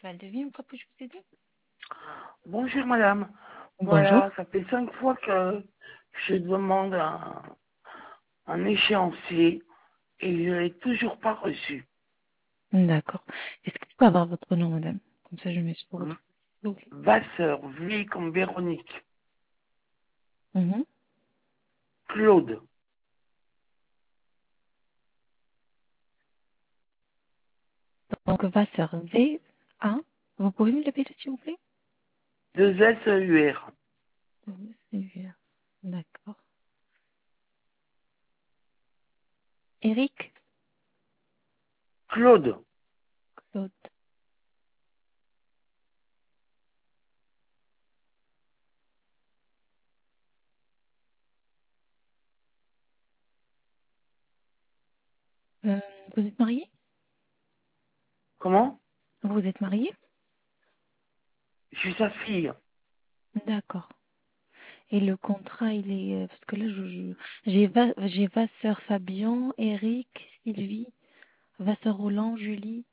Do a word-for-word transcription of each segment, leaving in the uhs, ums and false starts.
Valdevie, pourquoi puis-je vous aider? Bonjour madame. Bonjour. Voilà, ça fait cinq fois que je demande un, un échéancier et je l'ai toujours pas reçu. D'accord. Est-ce que je peux avoir votre nom, madame? Comme ça, je me suis pour V- retrouver. Ok. Vasseur, V comme Véronique. Mhm. Claude. Donc, Vasseur, V, A. Vous pouvez me l'appeler, s'il vous plaît? Deux S E U R. V, A. D'accord. Eric? Claude. Claude. Euh, vous êtes marié? Comment? Vous êtes marié? Je suis sa fille. D'accord. Et le contrat, il est... euh, Parce que là, je, je- j'ai Va- j'ai Vasseur Fabien, Eric, Sylvie, Vasseur Roland, Julie,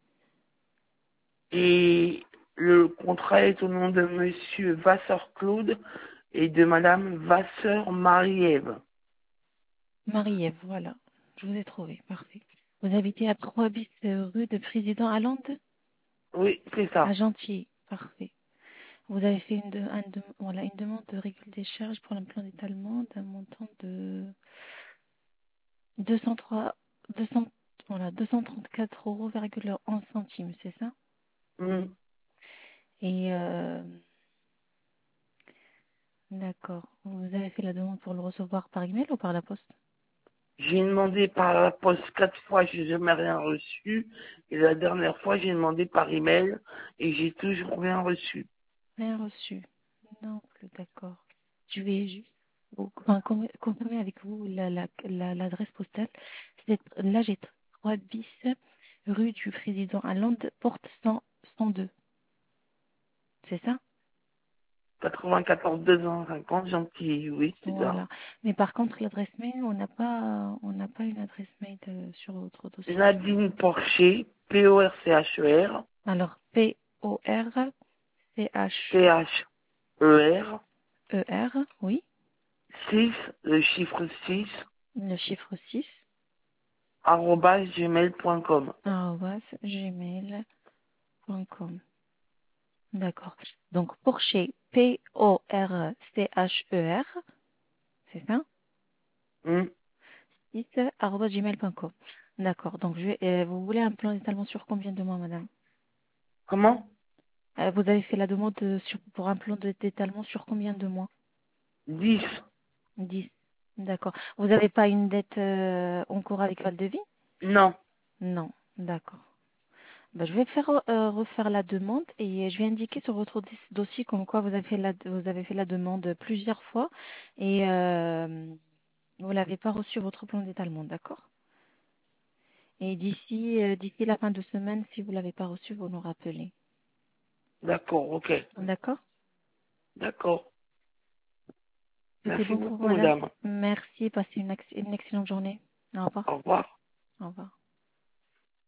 Et le contrat est au nom de monsieur Vasseur Claude et de madame Vasseur Marie-Ève. Marie-Ève, voilà. Je vous ai trouvé, parfait. Vous habitez à trois bis euh, rue de Président Hollande, Oui, c'est à ça. Gentilly, parfait. Vous avez fait une, de- un de- voilà, une demande de régule des charges pour l'implant d'étalement d'un montant de deux cent trois, deux cents, voilà, deux cent trente-quatre euros virgule onze centimes, c'est ça? Hmm. Et euh, d'accord. Vous avez fait la demande pour le recevoir par email ou par la poste? J'ai demandé par la poste quatre fois, j'ai jamais rien reçu. Et la dernière fois, j'ai demandé par email et j'ai toujours rien reçu. Rien reçu. Non plus, d'accord. Je vais juste vous- enfin, com- confirmer avec vous la, la, la- l'adresse postale. C'est- Là, j'ai trois bis rue du Président Hollande, porte cent, cent deux. C'est ça? quatre-vingt-quatorze deux cent cinquante, gentil, oui, c'est ça. Voilà. Mais par contre, l'adresse mail, on n'a pas, on n'a pas une adresse mail de- sur votre dossier. Nadine Porcher, P O R C H E R, Alors, P O R C H C H E R, E R, oui, six, le chiffre six, le chiffre six, arobase gmail point com. arobase gmail point com. D'accord. Donc, Porcher, P O R C H E R, c'est ça, Hmm. six arobase gmail point com. D'accord. Donc, je vais, euh, vous voulez un plan d'étalement sur combien de mois, madame? Comment? Euh, vous avez fait la demande euh, sur, pour un plan de- d'étalement sur combien de mois? dix. Dix. D'accord. Vous n'avez pas une dette euh, en cours avec Val-de-Vie? Non. Non. D'accord. Ben, je vais faire euh, refaire la demande et je vais indiquer sur votre dis- dossier comme quoi vous avez fait la, vous avez fait la demande plusieurs fois et euh, vous l'avez pas reçu votre plan d'étalement, d'accord? Et d'ici euh, d'ici la fin de semaine, si vous l'avez pas reçu, vous nous rappelez. D'accord, ok. D'accord? D'accord. C'était Merci bon pour vous, beaucoup, madame. madame. Merci, passez une, ex- une excellente journée. Au revoir. Au revoir. Au revoir.